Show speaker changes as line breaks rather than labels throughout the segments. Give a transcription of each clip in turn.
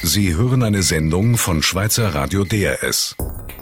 Sie hören eine Sendung von Schweizer Radio DRS.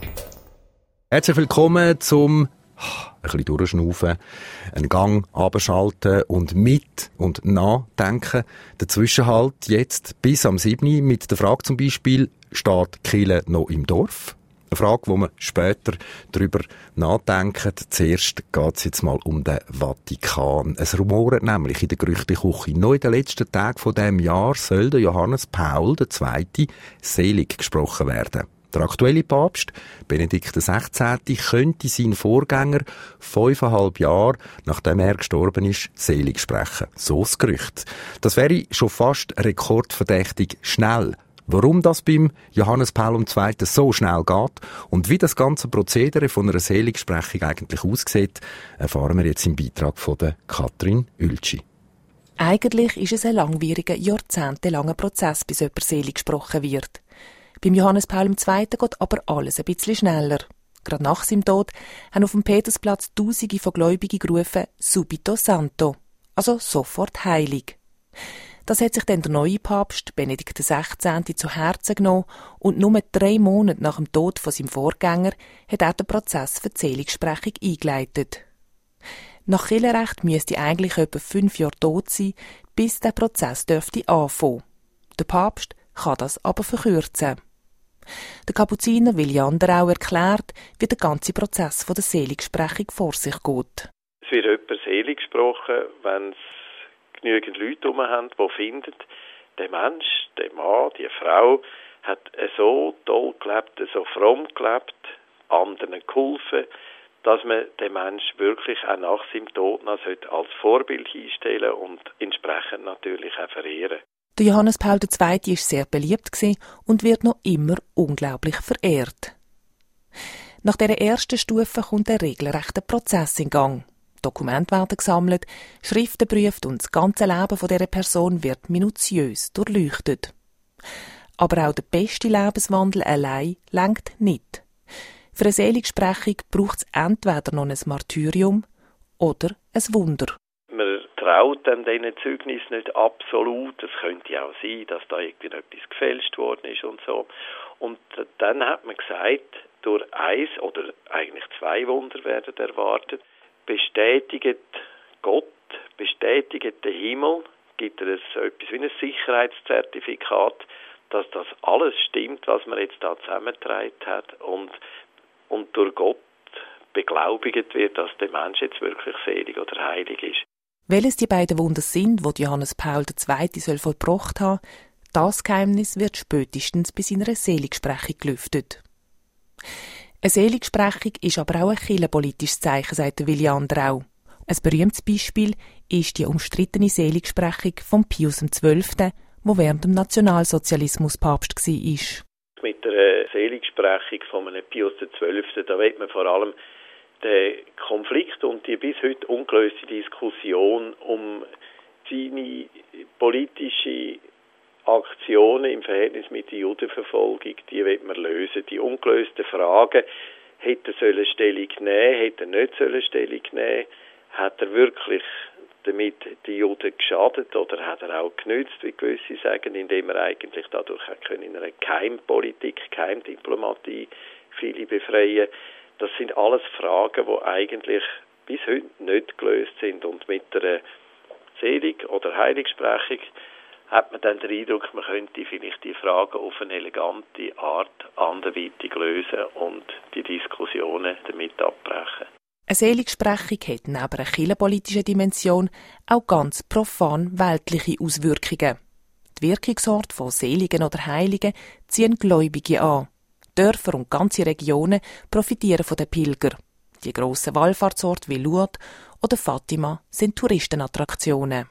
Herzlich willkommen zum ein bisschen durchschnaufen, einen Gang abschalten und mit und nachdenken. Dazwischen halt jetzt bis am 7. mit der Frage zum Beispiel, steht die Kirche noch im Dorf? Eine Frage, wo wir später darüber nachdenken. Zuerst geht es jetzt mal um den Vatikan. Es rumort nämlich in der Gerüchteküche. Noch in den letzten Tagen von diesem Jahr soll der Johannes Paul II. Selig gesprochen werden. Der aktuelle Papst, Benedikt XVI., könnte seinen Vorgänger 5,5 Jahre, nachdem er gestorben ist, selig sprechen. So das Gerücht. Das wäre schon fast rekordverdächtig schnell. Warum das beim Johannes Paul II. So schnell geht und wie das ganze Prozedere von einer Seligsprechung eigentlich aussieht, erfahren wir jetzt im Beitrag von der Katrin Ültschi.
Eigentlich ist es ein langwieriger, jahrzehntelanger Prozess, bis jemand selig gesprochen wird. Beim Johannes Paul II. Geht aber alles ein bisschen schneller. Gerade nach seinem Tod haben auf dem Petersplatz Tausende von Gläubigen gerufen «Subito Santo», also sofort heilig. Das hat sich dann der neue Papst, Benedikt XVI., zu Herzen genommen und nur 3 Monate nach dem Tod von seinem Vorgänger hat er den Prozess für die Seligsprechung eingeleitet. Nach Kirchenrecht müsste eigentlich etwa 5 Jahre tot sein, bis der Prozess dürfte anfangen. Der Papst kann das aber verkürzen. Der Kapuziner Willi Anderau erklärt, wie der ganze Prozess von der Seligsprechung vor sich geht.
Es wird jemand selig gesprochen, wenn es genügend Leute herum haben, die finden, der Mensch, der Mann, die Frau hat so toll gelebt, so fromm gelebt, anderen geholfen, dass man den Mensch wirklich auch nach seinem Tod noch als Vorbild hinstellen und entsprechend natürlich auch verehren.
Der Johannes Paul II. War sehr beliebt und wird noch immer unglaublich verehrt. Nach dieser ersten Stufe kommt ein regelrechter Prozess in Gang. Dokumente werden gesammelt, Schriften geprüft und das ganze Leben dieser Person wird minutiös durchleuchtet. Aber auch der beste Lebenswandel allein reicht nicht. Für eine Seligsprechung braucht es entweder noch ein Martyrium oder ein Wunder.
Man traut dann diesen Zeugnissen nicht absolut. Es könnte auch sein, dass da irgendwie etwas gefälscht worden ist und so. Und dann hat man gesagt, durch 1 oder eigentlich 2 Wunder werden erwartet. Bestätigt Gott, bestätigt der Himmel, gibt es so etwas wie ein Sicherheitszertifikat, dass das alles stimmt, was man jetzt da zusammengetragen hat und durch Gott beglaubigt wird, dass der Mensch jetzt wirklich selig oder heilig ist.
Welches die beiden Wunder sind, die Johannes Paul II. Vollbracht haben, das Geheimnis wird spätestens bei seiner Seligsprechung gelüftet. Eine Seligsprechung ist aber auch ein kirchenpolitisches Zeichen, sagt Willi Anderau. Ein berühmtes Beispiel ist die umstrittene Seligsprechung von Pius XII., der während dem Nationalsozialismus Papst war.
Mit der Seligsprechung von einem Pius XII., da will man vor allem den Konflikt und die bis heute ungelöste Diskussion um seine politische Aktionen im Verhältnis mit der Judenverfolgung, die will man lösen. Die ungelösten Fragen, hätte er Stellung nehmen, hätte er nicht Stellung nehmen, hat er wirklich damit die Juden geschadet oder hat er auch genützt, wie gewisse sagen, indem er eigentlich dadurch in einer Geheimpolitik, Geheimdiplomatie viele befreien. Das sind alles Fragen, die eigentlich bis heute nicht gelöst sind. Und mit der Selig- oder Heiligsprechung hat man dann den Eindruck, man könnte vielleicht die Fragen auf eine elegante Art anderweitig lösen und die Diskussionen damit abbrechen.
Eine Seligsprechung hat neben einer kirchenpolitischen Dimension auch ganz profan weltliche Auswirkungen. Die Wirkungsorte von Seligen oder Heiligen ziehen Gläubige an. Dörfer und ganze Regionen profitieren von den Pilgern. Die grossen Wallfahrtsorte wie Lourdes oder Fatima sind Touristenattraktionen.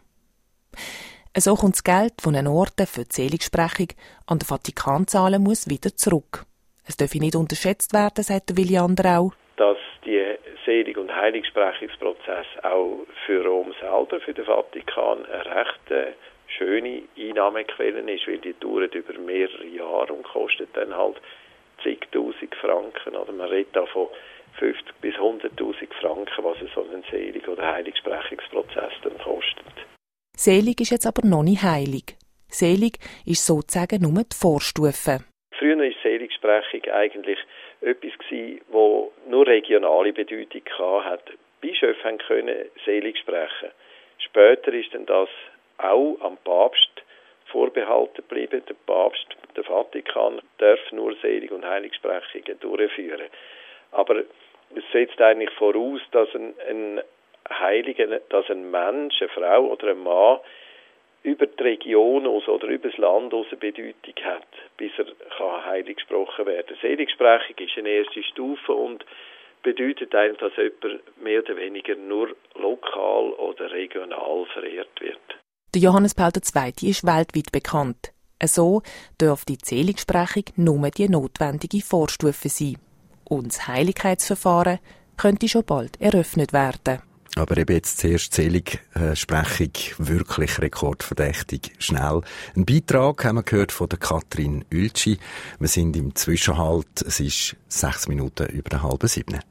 So kommt das Geld von den Orten für die Seligsprechung an den Vatikan zahlen muss wieder zurück. Es darf nicht unterschätzt werden, sagt Willi Anderau.
Dass die Selig- und Heiligsprechungsprozess auch für Rom selber, für den Vatikan, eine recht schöne Einnahmequelle ist, weil die dauert über mehrere Jahre und kostet dann halt zigtausend Franken. Oder man redet da von 50.000 bis 100.000 Franken, was so ein Selig- oder Heiligsprechungsprozess dann kostet.
Selig ist jetzt aber noch nicht heilig. Selig ist sozusagen nur die Vorstufe.
Früher war Seligsprechung eigentlich etwas, das nur regionale Bedeutung hatte. Bischöfe können selig sprechen. Später ist dann das auch am Papst vorbehalten geblieben. Der Papst, der Vatikan, darf nur Selig- und Heiligsprechungen durchführen. Aber es setzt eigentlich voraus, dass ein Heiliger, dass ein Mensch, eine Frau oder ein Mann über die Region aus oder über das Land aus eine Bedeutung hat, bis er heilig gesprochen werden kann. Seligsprechung ist eine erste Stufe und bedeutet eigentlich, dass jemand mehr oder weniger nur lokal oder regional verehrt wird.
Der Johannes Paul II. Ist weltweit bekannt. So dürfte die Seligsprechung nur die notwendige Vorstufe sein. Und das Heiligkeitsverfahren könnte schon bald eröffnet werden.
Aber eben jetzt zuerst Seligsprechung wirklich rekordverdächtig schnell. Ein Beitrag haben wir gehört von der Katrin Ültschi. Wir sind im Zwischenhalt. Es ist 6 Minuten über 6:30.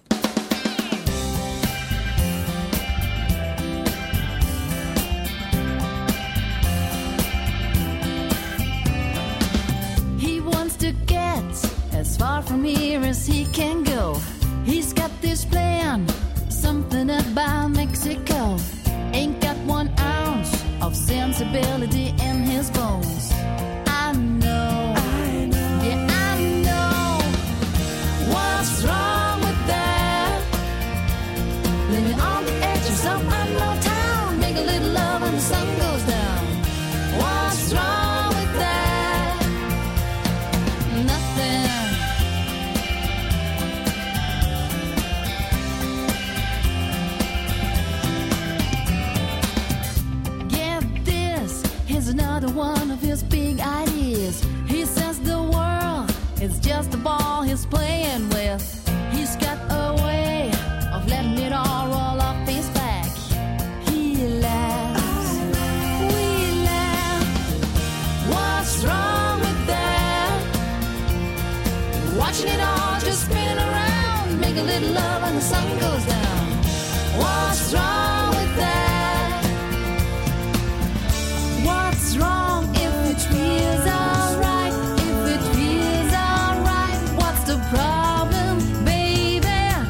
He wants to get as far from here as he can go. He's got this plan. Something about Mexico. Ain't got 1 ounce of sensibility in his bones. I know. Yeah, I know. What's wrong with that? Living on the edges of unknown town. Make a little love when the sun goes down. What's wrong with that? Nothing. Another one of his big ideas. He says the world is just a ball he's playing with. He's got a way of letting it all roll off his back. He laughs, we laugh. What's wrong with that? Watching it all just spin around. Make a little love when the sun goes down. What's wrong with that? What's wrong if it feels alright? If it feels alright, what's the problem, baby?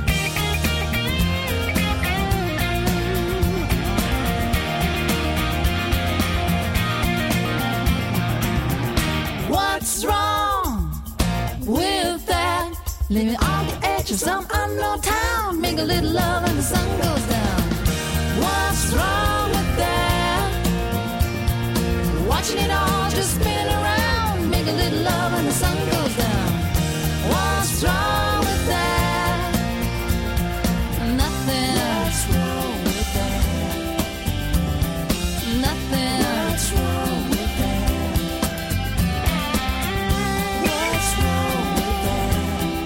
What's wrong with that? Living on the edge of some unknown town. Make a little love when the sun goes down. What's wrong with that? Watching it all just spin around. Make a little love when the sun goes down. What's wrong with that? Nothing. What's wrong with that? Nothing. What's wrong with that? What's wrong with that?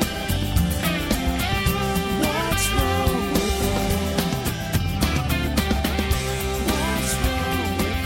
What's wrong with that? What's wrong with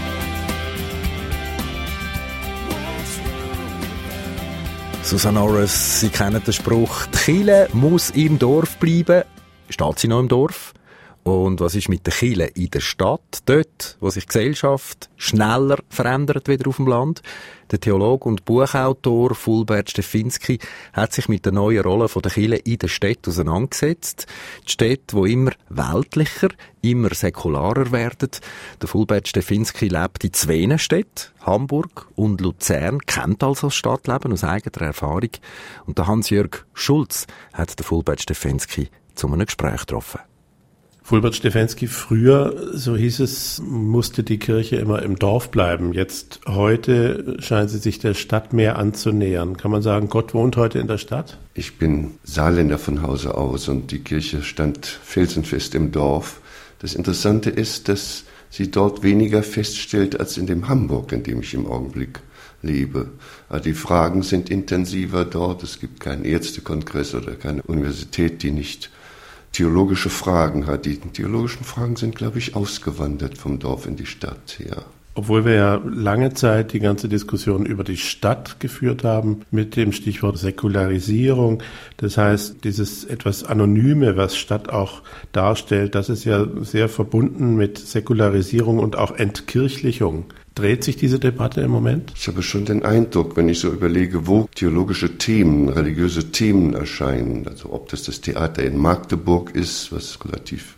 that?
Susanne Orres, Sie kennen den Spruch, die Kirche muss im Dorf bleiben. Steht sie noch im Dorf? Und was ist mit der Kirche in der Stadt? Dort, wo sich die Gesellschaft schneller verändert wieder auf dem Land. Der Theologe und Buchautor Fulbert Stefinski hat sich mit der neuen Rolle der Kirche in der Stadt auseinandergesetzt. Die Städte, die immer weltlicher, immer säkularer werden. Der Fulbert Stefinski lebt in 2 Städten, Hamburg und Luzern, kennt also das Stadtleben aus eigener Erfahrung. Und der Hans-Jörg Schulz hat den Fulbert Stefinski zu einem Gespräch getroffen.
Fulbert Stefinski, früher, so hieß es, musste die Kirche immer im Dorf bleiben. Heute scheint sie sich der Stadt mehr anzunähern. Kann man sagen, Gott wohnt heute in der Stadt?
Ich bin Saarländer von Hause aus und die Kirche stand felsenfest im Dorf. Das Interessante ist, dass sie dort weniger feststellt als in dem Hamburg, in dem ich im Augenblick lebe. Die Fragen sind intensiver dort. Es gibt keinen Ärztekongress oder keine Universität, die nicht theologische Fragen hat. Die theologischen Fragen sind, glaube ich, ausgewandert vom Dorf in die Stadt, ja.
Obwohl wir ja lange Zeit die ganze Diskussion über die Stadt geführt haben mit dem Stichwort Säkularisierung. Das heißt, dieses etwas Anonyme, was Stadt auch darstellt, das ist ja sehr verbunden mit Säkularisierung und auch Entkirchlichung. Dreht sich diese Debatte im Moment?
Ich habe schon den Eindruck, wenn ich so überlege, wo theologische Themen, religiöse Themen erscheinen, also ob das Theater in Magdeburg ist, was relativ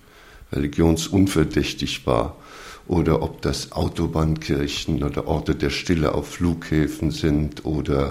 religionsunverdächtig war, oder ob das Autobahnkirchen oder Orte der Stille auf Flughäfen sind, oder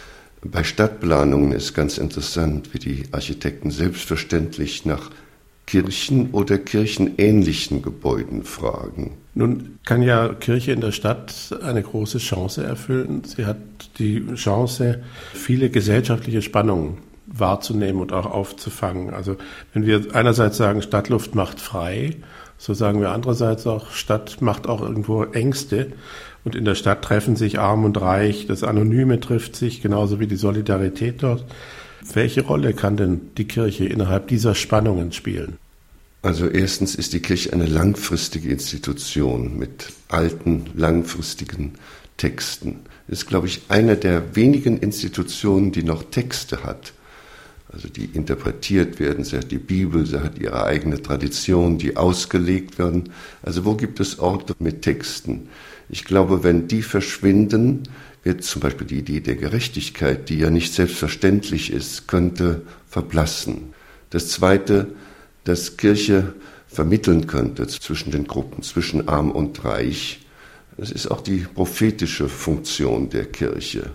bei Stadtplanungen ist ganz interessant, wie die Architekten selbstverständlich nach Kirchen oder kirchenähnlichen Gebäuden fragen.
Nun kann ja Kirche in der Stadt eine große Chance erfüllen. Sie hat die Chance, viele gesellschaftliche Spannungen wahrzunehmen und auch aufzufangen. Also wenn wir einerseits sagen, Stadtluft macht frei, so sagen wir andererseits auch, Stadt macht auch irgendwo Ängste. Und in der Stadt treffen sich Arm und Reich, das Anonyme trifft sich, genauso wie die Solidarität dort. Welche Rolle kann denn die Kirche innerhalb dieser Spannungen spielen?
Also erstens ist die Kirche eine langfristige Institution mit alten, langfristigen Texten. Es ist, glaube ich, eine der wenigen Institutionen, die noch Texte hat. Also die interpretiert werden. Sie hat die Bibel, sie hat ihre eigene Tradition, die ausgelegt werden. Also wo gibt es Orte mit Texten? Ich glaube, wenn die verschwinden, wird zum Beispiel die Idee der Gerechtigkeit, die ja nicht selbstverständlich ist, könnte verblassen. Das Zweite, dass Kirche vermitteln könnte zwischen den Gruppen, zwischen Arm und Reich. Das ist auch die prophetische Funktion der Kirche.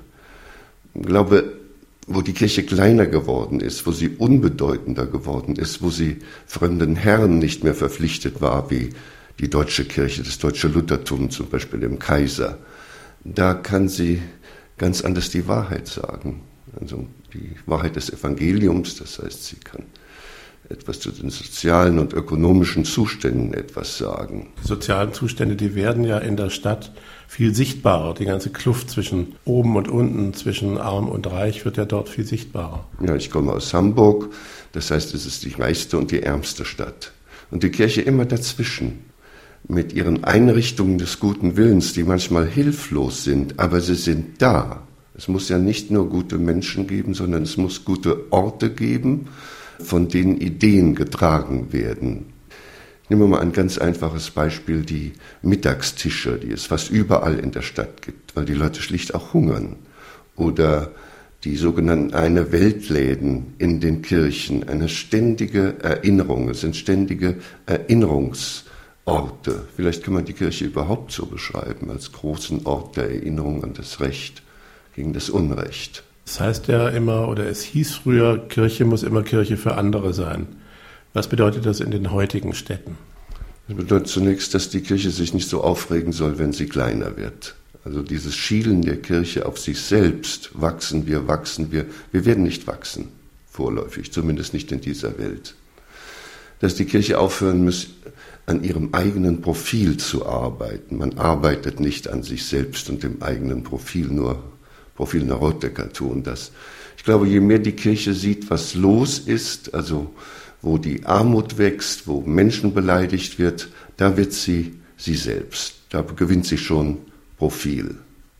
Ich glaube, wo die Kirche kleiner geworden ist, wo sie unbedeutender geworden ist, wo sie fremden Herren nicht mehr verpflichtet war, wie die deutsche Kirche, das deutsche Luthertum zum Beispiel dem Kaiser, da kann sie ganz anders die Wahrheit sagen. Also die Wahrheit des Evangeliums, das heißt, sie kann etwas zu den sozialen und ökonomischen Zuständen etwas sagen.
Die sozialen Zustände, die werden ja in der Stadt viel sichtbarer. Die ganze Kluft zwischen oben und unten, zwischen Arm und Reich wird ja dort viel sichtbarer.
Ja, ich komme aus Hamburg, das heißt, es ist die reichste und die ärmste Stadt. Und die Kirche immer dazwischen, mit ihren Einrichtungen des guten Willens, die manchmal hilflos sind, aber sie sind da. Es muss ja nicht nur gute Menschen geben, sondern es muss gute Orte geben, von denen Ideen getragen werden. Nehmen wir mal ein ganz einfaches Beispiel, die Mittagstische, die es fast überall in der Stadt gibt, weil die Leute schlicht auch hungern. Oder die sogenannten Eine-Welt-Läden in den Kirchen, eine ständige Erinnerung, es sind ständige Erinnerungsorte. Vielleicht kann man die Kirche überhaupt so beschreiben, als großen Ort der Erinnerung an das Recht gegen das Unrecht.
Das heißt ja immer, oder es hieß früher, Kirche muss immer Kirche für andere sein. Was bedeutet das in den heutigen Städten?
Das bedeutet zunächst, dass die Kirche sich nicht so aufregen soll, wenn sie kleiner wird. Also dieses Schielen der Kirche auf sich selbst, wachsen wir. Wir werden nicht wachsen, vorläufig, zumindest nicht in dieser Welt. Dass die Kirche aufhören muss, an ihrem eigenen Profil zu arbeiten. Man arbeitet nicht an sich selbst und dem eigenen Profil, nur Profil Narodecker tun das. Ich glaube, je mehr die Kirche sieht, was los ist, also wo die Armut wächst, wo Menschen beleidigt wird, da wird sie selbst. Da gewinnt sie schon Profil.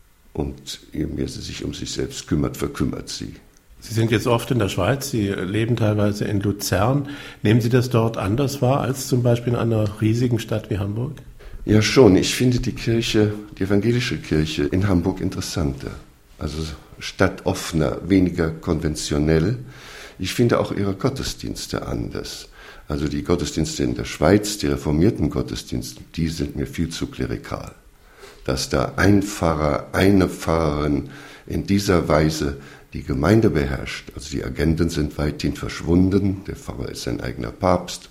Und je mehr sie sich um sich selbst kümmert, verkümmert sie.
Sie sind jetzt oft in der Schweiz, Sie leben teilweise in Luzern. Nehmen Sie das dort anders wahr als zum Beispiel in einer riesigen Stadt wie Hamburg?
Ja schon, ich finde die evangelische Kirche in Hamburg interessanter. Also stadtoffener, weniger konventionell. Ich finde auch ihre Gottesdienste anders. Also die Gottesdienste in der Schweiz, die reformierten Gottesdienste, die sind mir viel zu klerikal. Dass da ein Pfarrer, eine Pfarrerin in dieser Weise die Gemeinde beherrscht. Also die Agenten sind weithin verschwunden, der Pfarrer ist sein eigener Papst,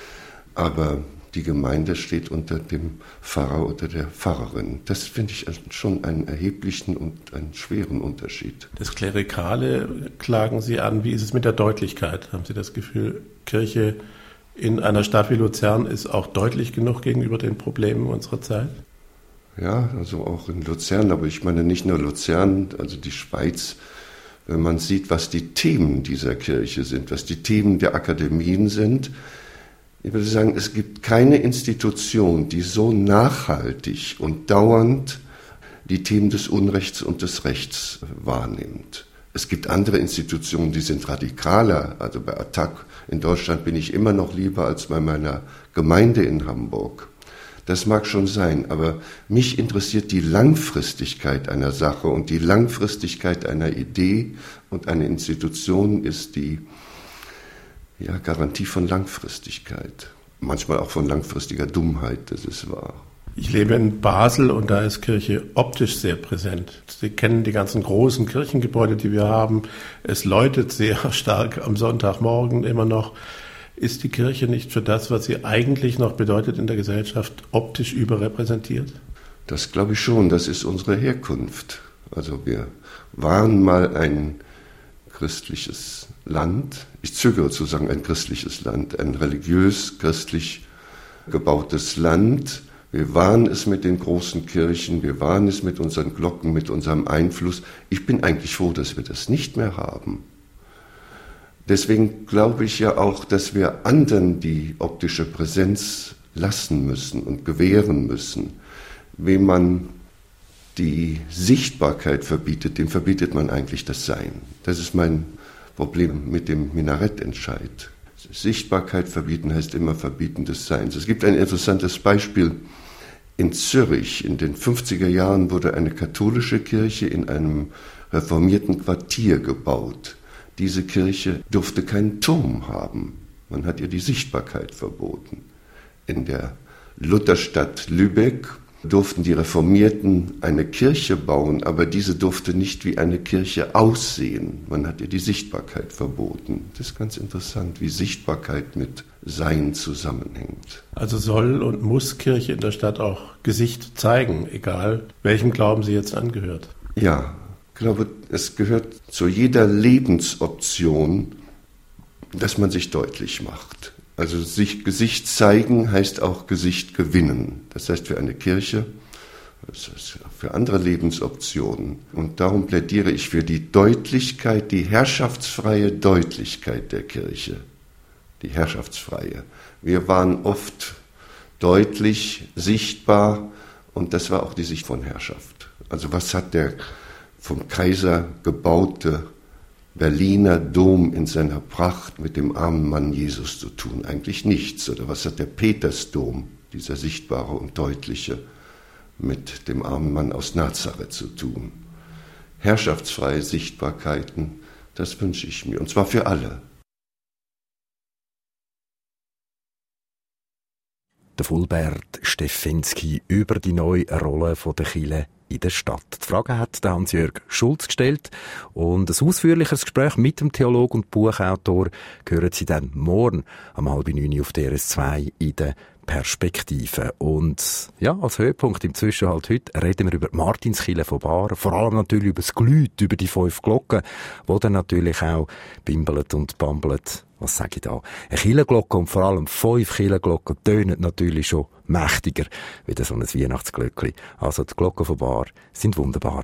aber die Gemeinde steht unter dem Pfarrer oder der Pfarrerin. Das finde ich schon einen erheblichen und einen schweren Unterschied.
Das Klerikale klagen Sie an. Wie ist es mit der Deutlichkeit? Haben Sie das Gefühl, Kirche in einer Stadt wie Luzern ist auch deutlich genug gegenüber den Problemen unserer Zeit?
Ja, also auch in Luzern, aber ich meine nicht nur Luzern, also die Schweiz. Wenn man sieht, was die Themen dieser Kirche sind, was die Themen der Akademien sind, ich würde sagen, es gibt keine Institution, die so nachhaltig und dauernd die Themen des Unrechts und des Rechts wahrnimmt. Es gibt andere Institutionen, die sind radikaler. Also bei ATTAC in Deutschland bin ich immer noch lieber als bei meiner Gemeinde in Hamburg. Das mag schon sein, aber mich interessiert die Langfristigkeit einer Sache und die Langfristigkeit einer Idee und eine Institution ist die Garantie von Langfristigkeit. Manchmal auch von langfristiger Dummheit, das ist wahr.
Ich lebe in Basel und da ist Kirche optisch sehr präsent. Sie kennen die ganzen großen Kirchengebäude, die wir haben. Es läutet sehr stark am Sonntagmorgen immer noch. Ist die Kirche nicht für das, was sie eigentlich noch bedeutet in der Gesellschaft, optisch überrepräsentiert?
Das glaube ich schon, das ist unsere Herkunft. Also wir waren mal ein christliches Land. Ich zögere zu sagen ein christliches Land, ein religiös-christlich gebautes Land. Wir waren es mit den großen Kirchen, wir waren es mit unseren Glocken, mit unserem Einfluss. Ich bin eigentlich froh, dass wir das nicht mehr haben. Deswegen glaube ich ja auch, dass wir anderen die optische Präsenz lassen müssen und gewähren müssen. Wem man die Sichtbarkeit verbietet, dem verbietet man eigentlich das Sein. Das ist mein Problem mit dem Minarettentscheid. Sichtbarkeit verbieten heißt immer Verbieten des Seins. Es gibt ein interessantes Beispiel. In Zürich in den 50er Jahren wurde eine katholische Kirche in einem reformierten Quartier gebaut. Diese Kirche durfte keinen Turm haben. Man hat ihr die Sichtbarkeit verboten. In der Lutherstadt Lübeck durften die Reformierten eine Kirche bauen, aber diese durfte nicht wie eine Kirche aussehen. Man hat ihr die Sichtbarkeit verboten. Das ist ganz interessant, wie Sichtbarkeit mit Sein zusammenhängt.
Also soll und muss Kirche in der Stadt auch Gesicht zeigen, egal welchem Glauben sie jetzt angehört?
Ja, ich glaube, es gehört zu jeder Lebensoption, dass man sich deutlich macht. Also sich Gesicht zeigen heißt auch Gesicht gewinnen. Das heißt für eine Kirche, das heißt für andere Lebensoptionen. Und darum plädiere ich für die Deutlichkeit, die herrschaftsfreie Deutlichkeit der Kirche. Die herrschaftsfreie. Wir waren oft deutlich, sichtbar und das war auch die Sicht von Herrschaft. Also was hat der vom Kaiser gebaute Berliner Dom in seiner Pracht mit dem armen Mann Jesus zu tun? Eigentlich nichts. Oder was hat der Petersdom, dieser sichtbare und deutliche, mit dem armen Mann aus Nazareth zu tun? Herrschaftsfreie Sichtbarkeiten, das wünsche ich mir. Und zwar für alle.
Der Fulbert Steffensky über die neue Rolle der Kirche in der Stadt. Die Frage hat der Hans-Jörg Schulz gestellt und ein ausführliches Gespräch mit dem Theologen und Buchautor hören Sie dann morgen um 8:30 auf DRS2 in der Perspektive. Und ja, als Höhepunkt im Zwischenhalt heute reden wir über die Martinskirche von Bar, vor allem natürlich über das Glüt, über die 5 Glocken, die dann natürlich auch bimbelt und bambelt. Was sage ich da? Eine Kirchenglocke und vor allem 5 Kirchenglocken tönen natürlich schon mächtiger wie so ein Weihnachtsglöckli. Also die Glocken von Bar sind wunderbar.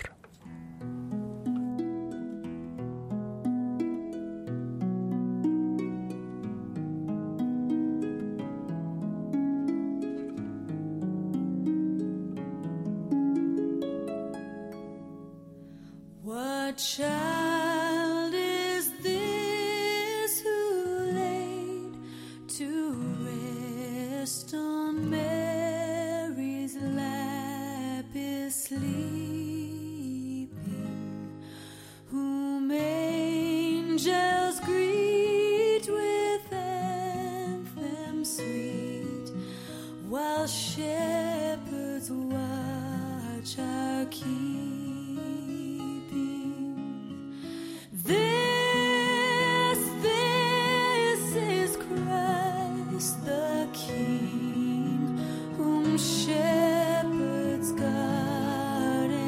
What child is this who laid to rest on Mary's lap is sleeping, whom angels greet with anthems sweet, while shepherds watch our keeping. This is Christ the King, whom shepherds guard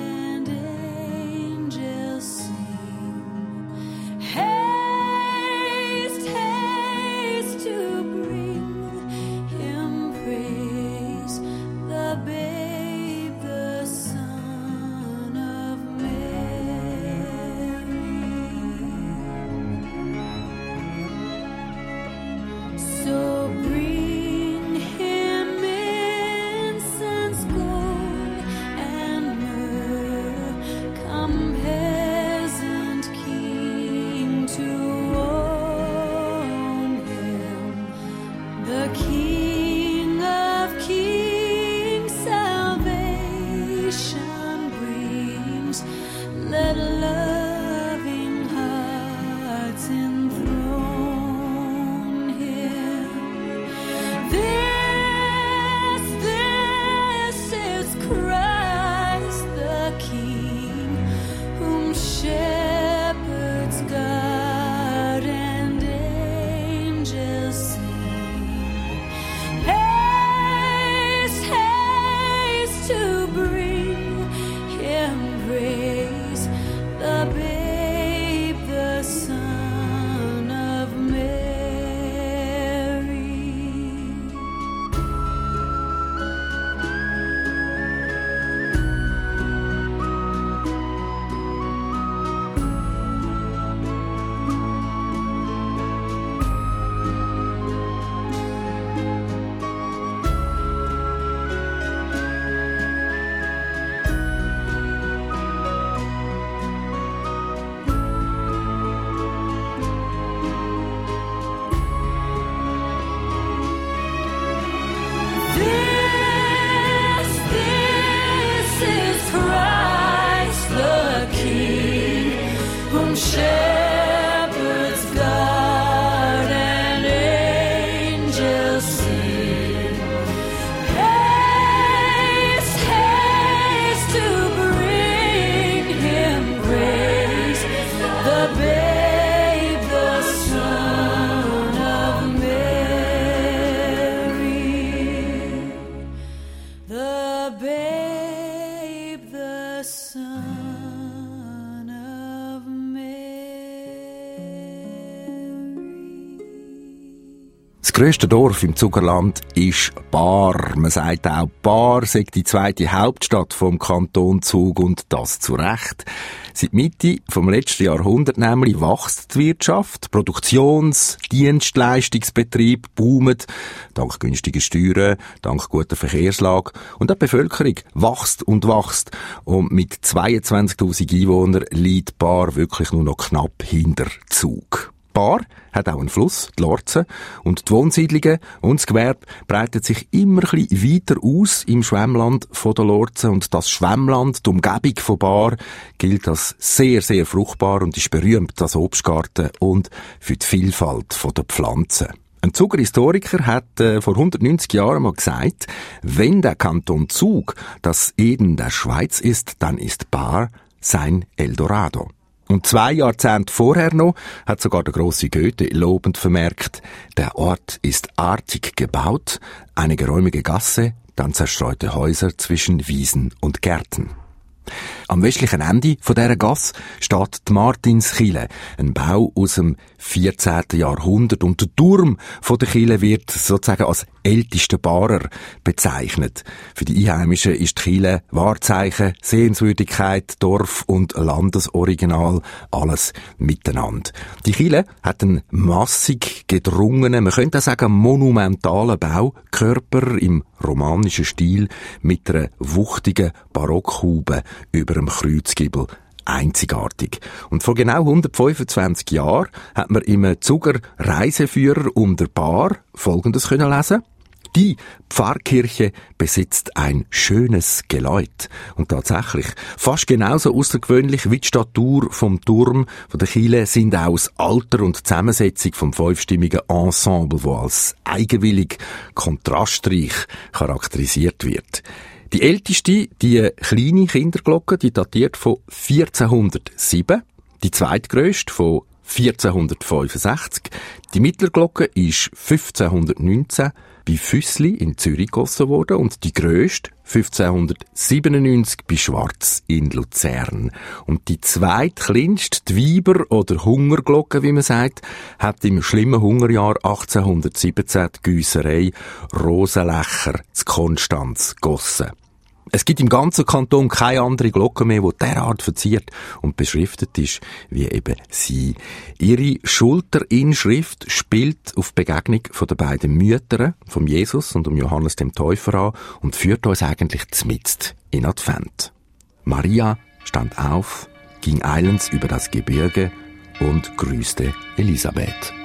Das grösste Dorf im Zugerland ist Baar. Man sagt auch, Baar sei die zweite Hauptstadt vom Kanton Zug und das zu Recht. Seit Mitte vom letzten Jahrhundert nämlich wächst die Wirtschaft, Produktions-, Dienstleistungsbetrieb boomen, dank günstiger Steuern, dank guter Verkehrslage und auch die Bevölkerung wächst und wächst. Und mit 22'000 Einwohnern liegt Baar wirklich nur noch knapp hinter Zug. Baar hat auch einen Fluss, die Lorze, und die Wohnsiedlungen und das Gewerbe breitet sich immer ein bisschen weiter aus im Schwemmland von der Lorze und das Schwemmland, die Umgebung von Baar, gilt als sehr, sehr fruchtbar und ist berühmt als Obstgarten und für die Vielfalt der Pflanzen. Ein Zuger Historiker hat vor 190 Jahren mal gesagt, wenn der Kanton Zug das Eden der Schweiz ist, dann ist Baar sein Eldorado. Und 2 Jahrzehnte vorher noch hat sogar der grosse Goethe lobend vermerkt, der Ort ist artig gebaut, eine geräumige Gasse, dann zerstreute Häuser zwischen Wiesen und Gärten. Am westlichen Ende von dieser Gasse steht die Martinskirche, ein Bau aus dem 14. Jahrhundert. Und der Turm von der Kirche wird sozusagen als ältester Baarer bezeichnet. Für die Einheimischen ist die Kirche Wahrzeichen, Sehenswürdigkeit, Dorf- und Landesoriginal, alles miteinander. Die Kirche hat einen massig gedrungenen, man könnte auch sagen monumentalen Baukörper im romanischen Stil mit einer wuchtigen Barockhaube über dem Kreuzgiebel. Einzigartig. Und vor genau 125 Jahren hat man im Zuger Reiseführer der Baar Folgendes können lesen. Die Pfarrkirche besitzt ein schönes Geläut. Und tatsächlich, fast genauso außergewöhnlich wie die Statur vom Turm von der Kirche sind auch das Alter und die Zusammensetzung vom 5-stimmigen Ensemble, das als eigenwillig kontrastreich charakterisiert wird. Die älteste, die kleine Kinderglocke, die datiert von 1407, die zweitgrösste von 1465, die Mittelglocke ist 1519 bei Füssli in Zürich gegossen worden und die grösste 1597 bei Schwarz in Luzern. Und die zweitkleinste, die Weiber- oder Hungerglocke, wie man sagt, hat im schlimmen Hungerjahr 1817 die Güsserei Rosenlecher zu Konstanz gegossen. Es gibt im ganzen Kanton keine andere Glocke mehr, die derart verziert und beschriftet ist, wie eben sie. Ihre Schulterinschrift spielt auf die Begegnung von den beiden Müttern, vom Jesus und dem Johannes dem Täufer an und führt uns eigentlich zmitzt in Advent. Maria stand auf, ging eilends über das Gebirge und grüßte Elisabeth.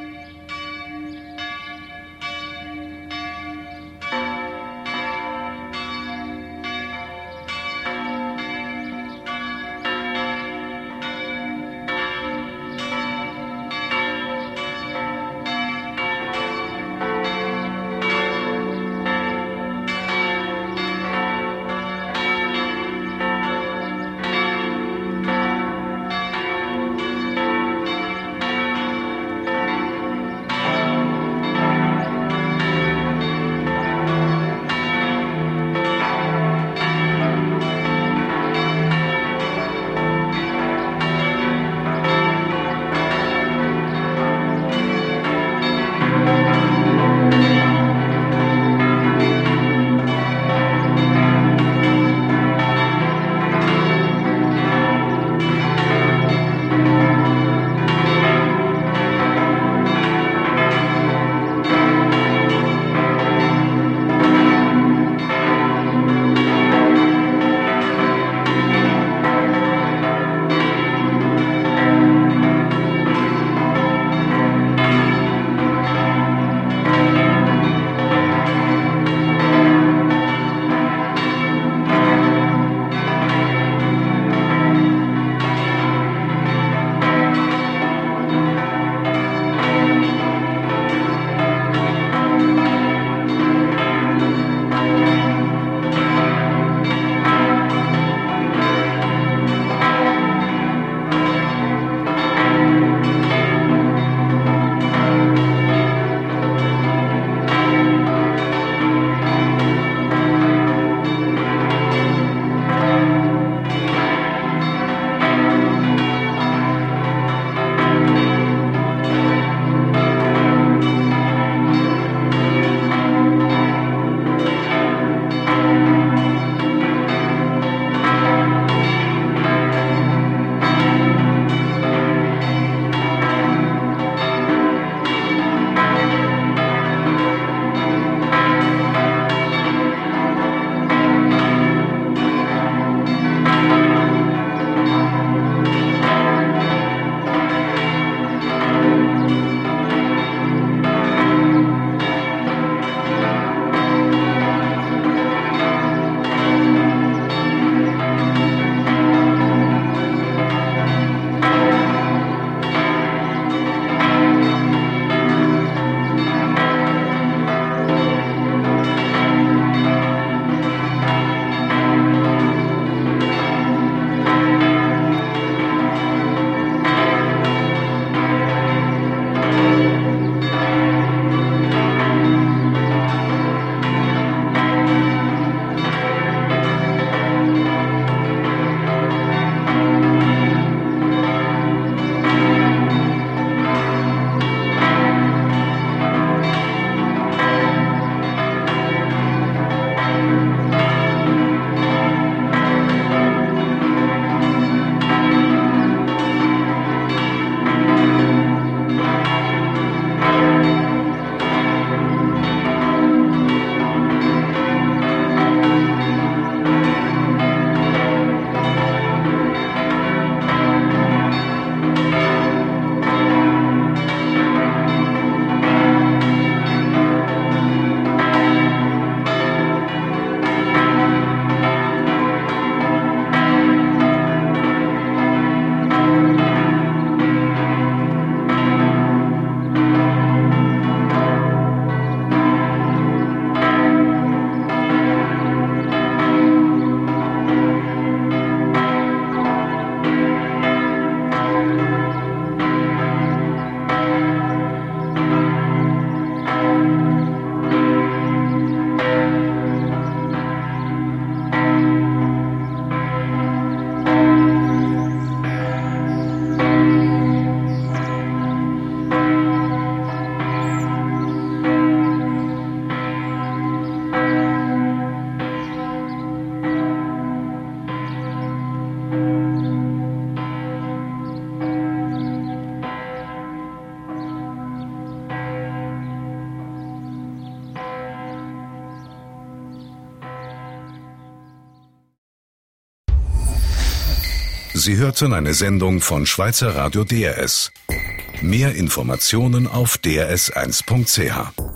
Sie hörten eine Sendung von Schweizer Radio DRS. Mehr Informationen auf drs1.ch.